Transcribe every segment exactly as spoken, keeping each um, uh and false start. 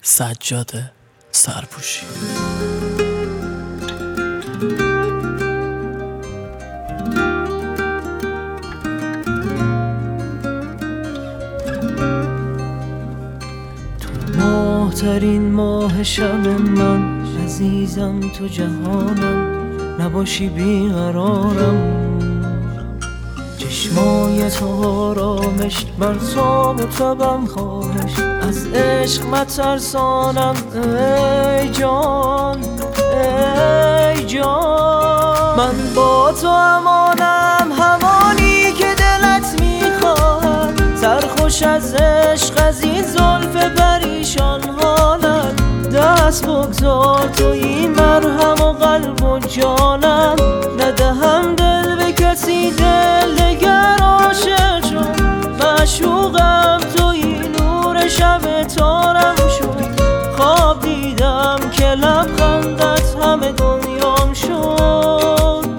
سجاد سرپوشی. تو ماهترین ماه شب من، عزیزم تو جهانم، نباشی بیقرارم. چشمای تو آرامش، بر تو مطلبم خواهش، از عشق مترسانم. ای جان ای جان، من با تو امانم، همانی که دلت میخواهد. سرخوش از عشق، از این زلف پریشان حالت. دست بگذار تویی مرهم و قلب و جانم، ندهم دل به کسی دل دگر عاشق شد. معشوقم تویی، نور شب تارم شد. خواب دیدم که لبخندت همه دنیام شد.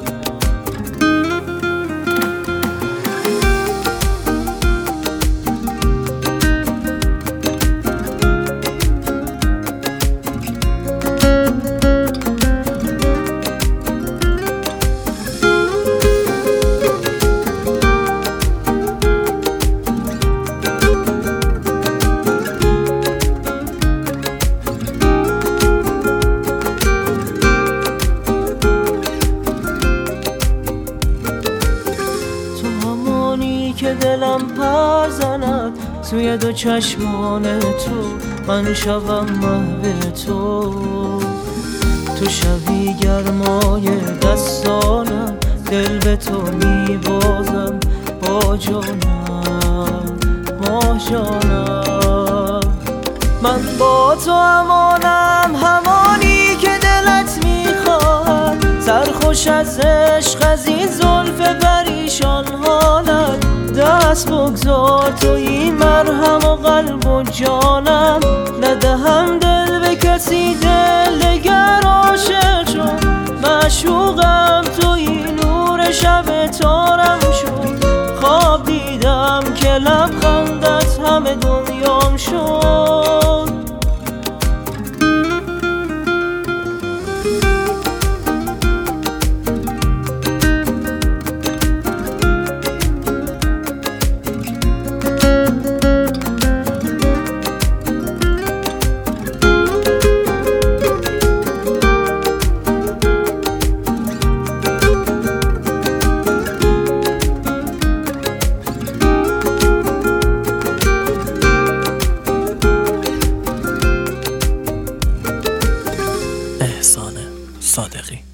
که دلم پر زند توی دو چشمان تو، من شوم محو تو. تو شوی گرمای دستانم، دل به تو میبازم با جانم با جانم. من با تو امانم، همانی که دلت میخواهد. سرخوش از عشق، از این زلف پریشان حالت. دست بگذار تویی مرهم و قلب و جانم، ندهم دل به کسی دل دگر عاشق شد. معشوقم تویی، نور شب تارم شد. خواب دیدم که لبخندت همه دنیام شد. احسان صادقی.